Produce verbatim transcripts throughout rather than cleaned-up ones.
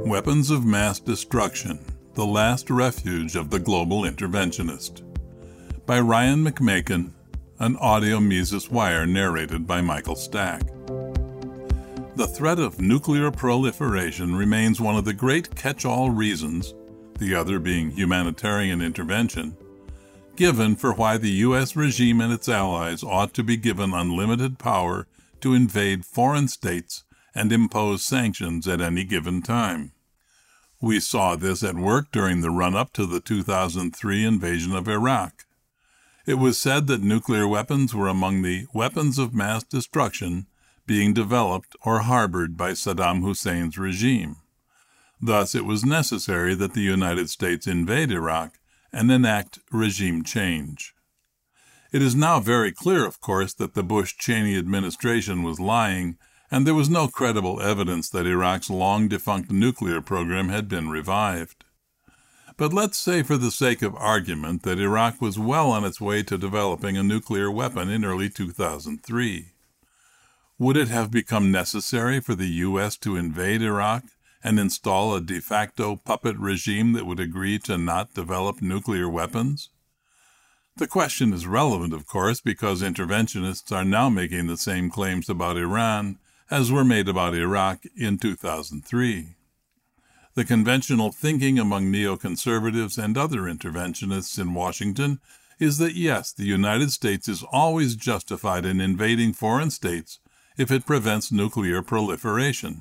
Weapons of Mass Destruction, The Last Refuge of the Global Interventionist, by Ryan McMakin, an audio Mises Wire narrated by Michael Stack. The threat of nuclear proliferation remains one of the great catch-all reasons, the other being humanitarian intervention, given for why the U S regime and its allies ought to be given unlimited power to invade foreign states and impose sanctions at any given time. We saw this at work during the run-up to the two thousand three invasion of Iraq. It was said that nuclear weapons were among the weapons of mass destruction being developed or harbored by Saddam Hussein's regime. Thus, it was necessary that the United States invade Iraq and enact regime change. It is now very clear, of course, that the Bush-Cheney administration was lying, and there was no credible evidence that Iraq's long-defunct nuclear program had been revived. But let's say for the sake of argument that Iraq was well on its way to developing a nuclear weapon in early two thousand three. Would it have become necessary for the U S to invade Iraq and install a de facto puppet regime that would agree to not develop nuclear weapons? The question is relevant, of course, because interventionists are now making the same claims about Iran as were made about Iraq in two thousand three. The conventional thinking among neoconservatives and other interventionists in Washington is that yes, the United States is always justified in invading foreign states if it prevents nuclear proliferation.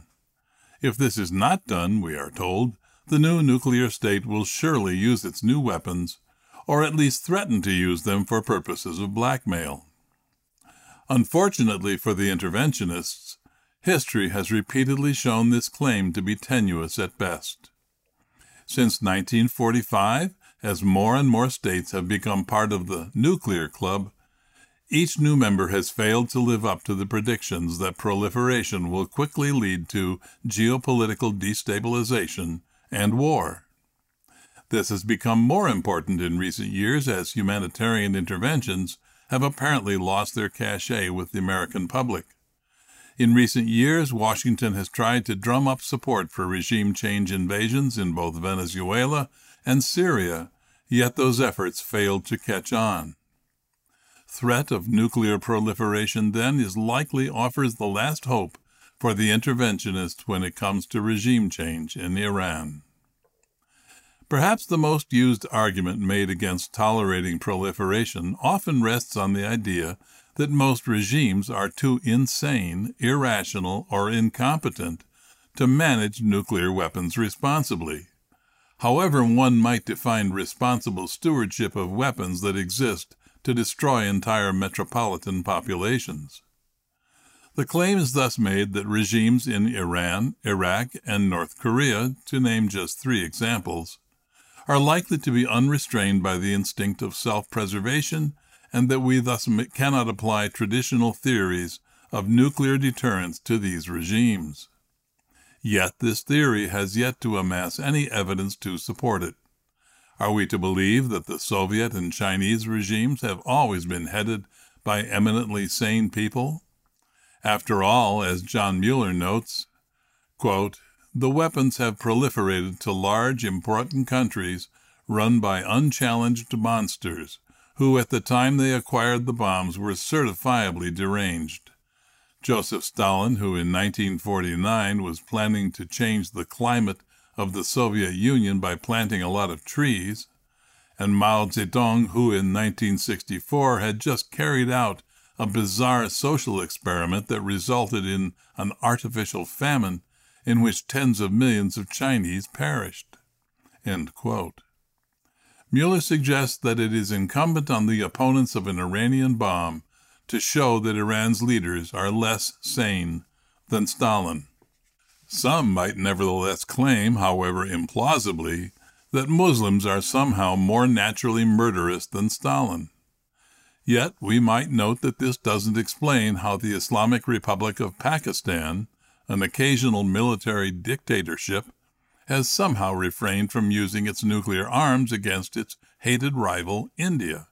If this is not done, we are told, the new nuclear state will surely use its new weapons, or at least threaten to use them for purposes of blackmail. Unfortunately for the interventionists, history has repeatedly shown this claim to be tenuous at best. Since nineteen forty-five, as more and more states have become part of the nuclear club, each new member has failed to live up to the predictions that proliferation will quickly lead to geopolitical destabilization and war. This has become more important in recent years as humanitarian interventions have apparently lost their cachet with the American public. In recent years, Washington has tried to drum up support for regime change invasions in both Venezuela and Syria, yet those efforts failed to catch on. Threat of nuclear proliferation, then, is likely offers the last hope for the interventionist when it comes to regime change in Iran. Perhaps the most used argument made against tolerating proliferation often rests on the idea that most regimes are too insane, irrational, or incompetent to manage nuclear weapons responsibly. However one might define responsible stewardship of weapons that exist to destroy entire metropolitan populations. The claim is thus made that regimes in Iran, Iraq, and North Korea, to name just three examples, are likely to be unrestrained by the instinct of self-preservation, and that we thus cannot apply traditional theories of nuclear deterrence to these regimes. Yet this theory has yet to amass any evidence to support it. Are we to believe that the Soviet and Chinese regimes have always been headed by eminently sane people? After all, as John Mueller notes, quote, the weapons have proliferated to large, important countries run by unchallenged monsters, who at the time they acquired the bombs were certifiably deranged. Joseph Stalin, who in nineteen forty-nine was planning to change the climate of the Soviet Union by planting a lot of trees, and Mao Zedong, who in nineteen sixty-four had just carried out a bizarre social experiment that resulted in an artificial famine in which tens of millions of Chinese perished. End quote. Mueller suggests that it is incumbent on the opponents of an Iranian bomb to show that Iran's leaders are less sane than Stalin. Some might nevertheless claim, however implausibly, that Muslims are somehow more naturally murderous than Stalin. Yet we might note that this doesn't explain how the Islamic Republic of Pakistan, an occasional military dictatorship, has somehow refrained from using its nuclear arms against its hated rival, India.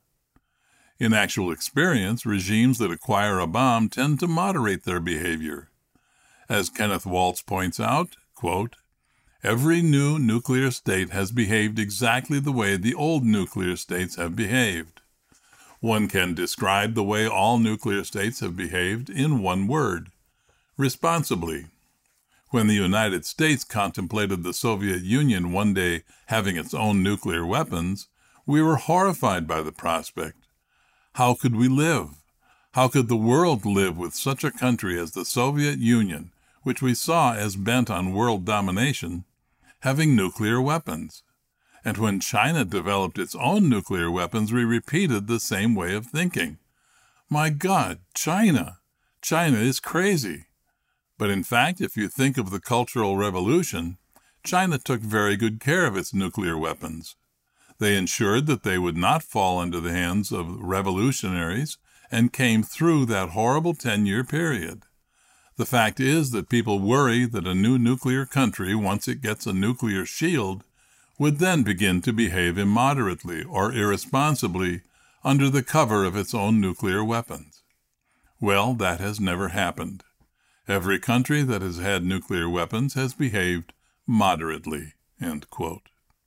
In actual experience, regimes that acquire a bomb tend to moderate their behavior. As Kenneth Waltz points out, quote, Every new nuclear state has behaved exactly the way the old nuclear states have behaved. One can describe the way all nuclear states have behaved in one word: responsibly. When the United States contemplated the Soviet Union one day having its own nuclear weapons, we were horrified by the prospect. How could we live? How could the world live with such a country as the Soviet Union, which we saw as bent on world domination, having nuclear weapons? And when China developed its own nuclear weapons, we repeated the same way of thinking. My God, China! China is crazy. But in fact, if you think of the Cultural Revolution, China took very good care of its nuclear weapons. They ensured that they would not fall into the hands of revolutionaries and came through that horrible ten-year period. The fact is that people worry that a new nuclear country, once it gets a nuclear shield, would then begin to behave immoderately or irresponsibly under the cover of its own nuclear weapons. Well, that has never happened. Every country that has had nuclear weapons has behaved moderately." End quote.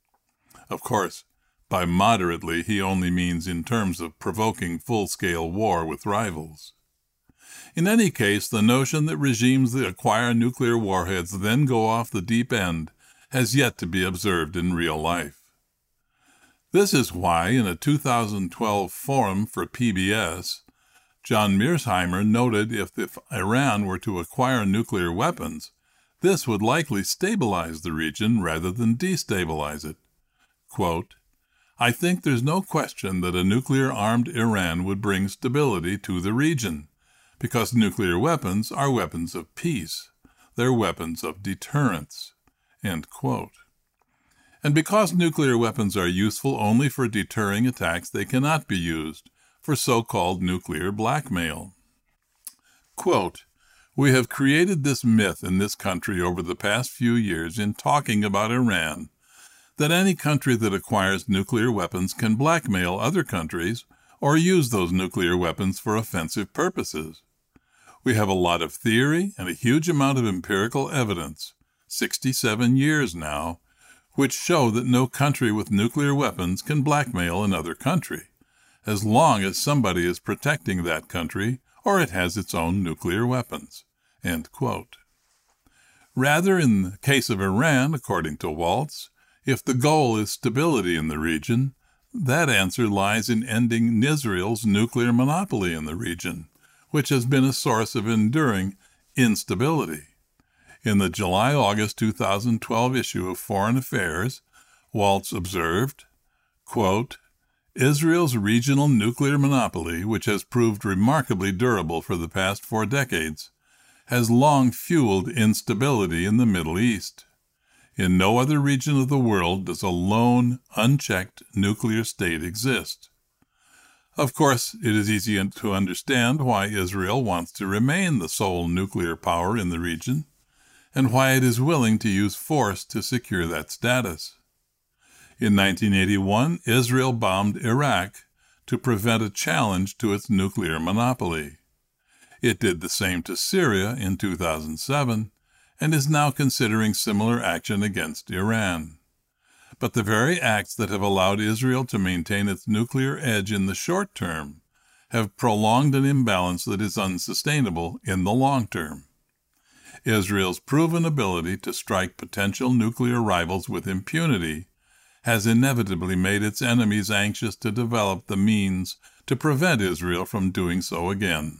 Of course, by moderately he only means in terms of provoking full-scale war with rivals. In any case, the notion that regimes that acquire nuclear warheads then go off the deep end has yet to be observed in real life. This is why, in a two thousand twelve forum for P B S, John Mearsheimer noted if, if Iran were to acquire nuclear weapons, this would likely stabilize the region rather than destabilize it. Quote, "I think there's no question that a nuclear-armed Iran would bring stability to the region, because nuclear weapons are weapons of peace. They're weapons of deterrence." End quote. And because nuclear weapons are useful only for deterring attacks, they cannot be used for so-called nuclear blackmail. Quote, "We have created this myth in this country over the past few years in talking about Iran, that any country that acquires nuclear weapons can blackmail other countries or use those nuclear weapons for offensive purposes. We have a lot of theory and a huge amount of empirical evidence, sixty-seven years now, which show that no country with nuclear weapons can blackmail another country, as long as somebody is protecting that country or it has its own nuclear weapons." End quote. Rather, in the case of Iran, according to Waltz, if the goal is stability in the region, that answer lies in ending Israel's nuclear monopoly in the region, which has been a source of enduring instability. In the July-August two thousand twelve issue of Foreign Affairs, Waltz observed, quote, "Israel's regional nuclear monopoly, which has proved remarkably durable for the past four decades, has long fueled instability in the Middle East. In no other region of the world does a lone, unchecked nuclear state exist. Of course, it is easy to understand why Israel wants to remain the sole nuclear power in the region, and why it is willing to use force to secure that status. In nineteen eighty-one, Israel bombed Iraq to prevent a challenge to its nuclear monopoly. It did the same to Syria in two thousand seven, and is now considering similar action against Iran. But the very acts that have allowed Israel to maintain its nuclear edge in the short term have prolonged an imbalance that is unsustainable in the long term. Israel's proven ability to strike potential nuclear rivals with impunity has inevitably made its enemies anxious to develop the means to prevent Israel from doing so again.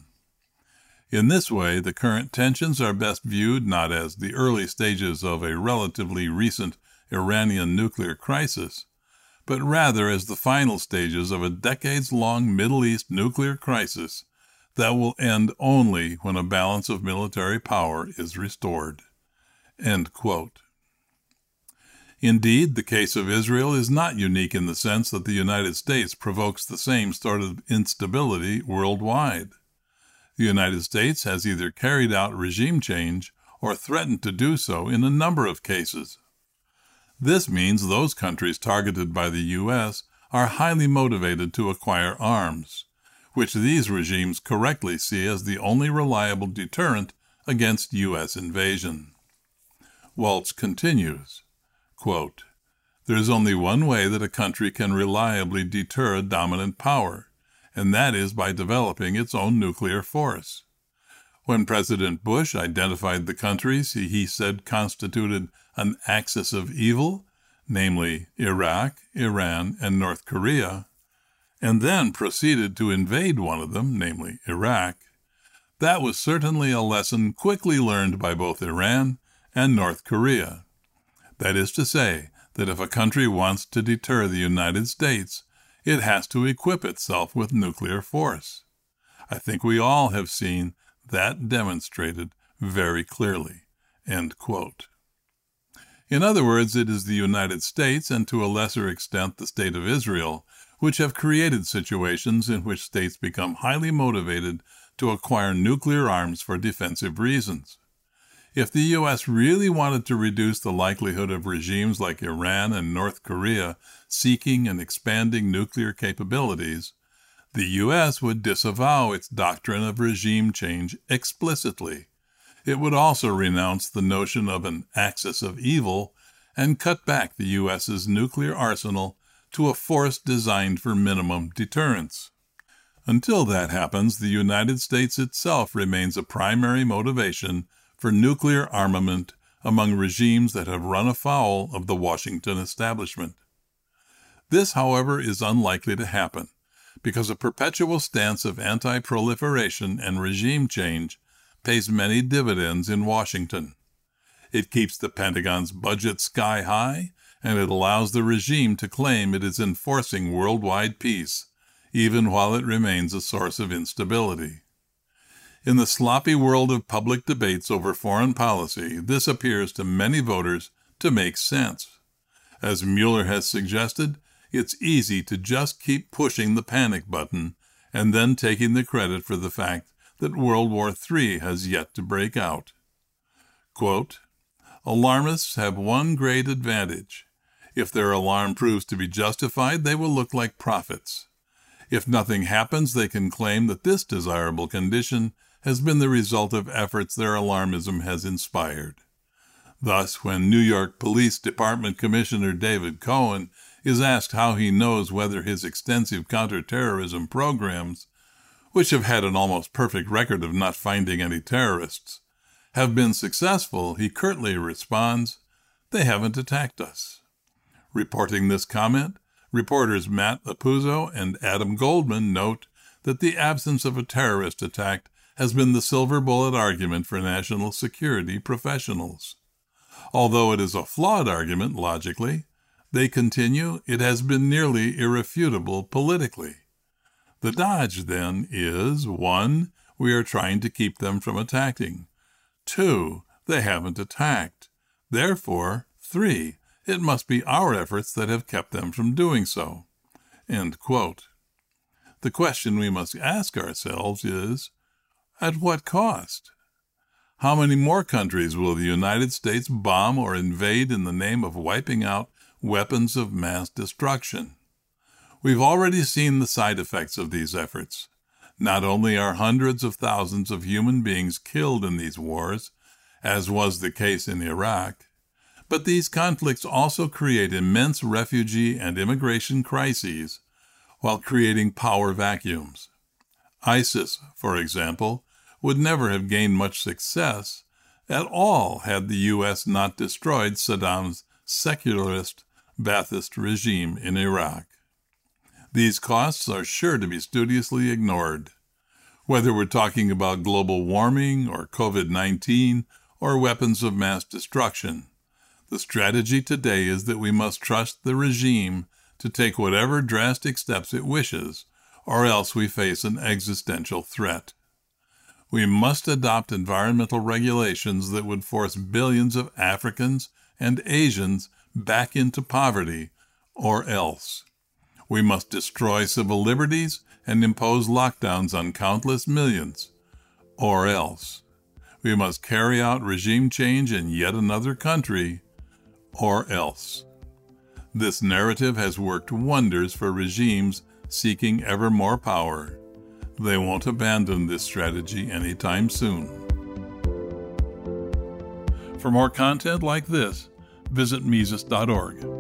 In this way, the current tensions are best viewed not as the early stages of a relatively recent Iranian nuclear crisis, but rather as the final stages of a decades-long Middle East nuclear crisis that will end only when a balance of military power is restored." End quote. Indeed, the case of Israel is not unique in the sense that the United States provokes the same sort of instability worldwide. The United States has either carried out regime change or threatened to do so in a number of cases. This means those countries targeted by the U S are highly motivated to acquire arms, which these regimes correctly see as the only reliable deterrent against U S invasion. Waltz continues, Quote, "There is only one way that a country can reliably deter a dominant power, and that is by developing its own nuclear force. When President Bush identified the countries he said constituted an axis of evil, namely Iraq, Iran, and North Korea, and then proceeded to invade one of them, namely Iraq, that was certainly a lesson quickly learned by both Iran and North Korea. That is to say, that if a country wants to deter the United States, it has to equip itself with nuclear force. I think we all have seen that demonstrated very clearly." End quote. In other words, it is the United States, and to a lesser extent the State of Israel, which have created situations in which states become highly motivated to acquire nuclear arms for defensive reasons. If the U S really wanted to reduce the likelihood of regimes like Iran and North Korea seeking and expanding nuclear capabilities, the U S would disavow its doctrine of regime change explicitly. It would also renounce the notion of an axis of evil and cut back the U S's nuclear arsenal to a force designed for minimum deterrence. Until that happens, the United States itself remains a primary motivation for nuclear armament among regimes that have run afoul of the Washington establishment. This, however, is unlikely to happen, because a perpetual stance of anti-proliferation and regime change pays many dividends in Washington. It keeps the Pentagon's budget sky high, and it allows the regime to claim it is enforcing worldwide peace, even while it remains a source of instability. In the sloppy world of public debates over foreign policy, this appears to many voters to make sense. As Mueller has suggested, it's easy to just keep pushing the panic button and then taking the credit for the fact that World War Three has yet to break out. Quote, "Alarmists have one great advantage. If their alarm proves to be justified, they will look like prophets. If nothing happens, they can claim that this desirable condition has been the result of efforts their alarmism has inspired. Thus, when New York Police Department Commissioner David Cohen is asked how he knows whether his extensive counterterrorism programs, which have had an almost perfect record of not finding any terrorists, have been successful, he curtly responds, 'They haven't attacked us.' Reporting this comment, reporters Matt Apuzzo and Adam Goldman note that the absence of a terrorist attack has been the silver bullet argument for national security professionals. Although it is a flawed argument logically, they continue, it has been nearly irrefutable politically. The dodge, then, is, one, we are trying to keep them from attacking. Two, they haven't attacked. Therefore, three, it must be our efforts that have kept them from doing so." End quote. The question we must ask ourselves is, at what cost? How many more countries will the United States bomb or invade in the name of wiping out weapons of mass destruction? We've already seen the side effects of these efforts. Not only are hundreds of thousands of human beings killed in these wars, as was the case in Iraq, but these conflicts also create immense refugee and immigration crises while creating power vacuums. ISIS, for example, would never have gained much success at all had the U S not destroyed Saddam's secularist Ba'athist regime in Iraq. These costs are sure to be studiously ignored. Whether we're talking about global warming or COVID nineteen or weapons of mass destruction, the strategy today is that we must trust the regime to take whatever drastic steps it wishes, or else we face an existential threat. We must adopt environmental regulations that would force billions of Africans and Asians back into poverty, or else. We must destroy civil liberties and impose lockdowns on countless millions, or else. We must carry out regime change in yet another country, or else. This narrative has worked wonders for regimes seeking ever more power. They won't abandon this strategy anytime soon. For more content like this, visit Mises dot org.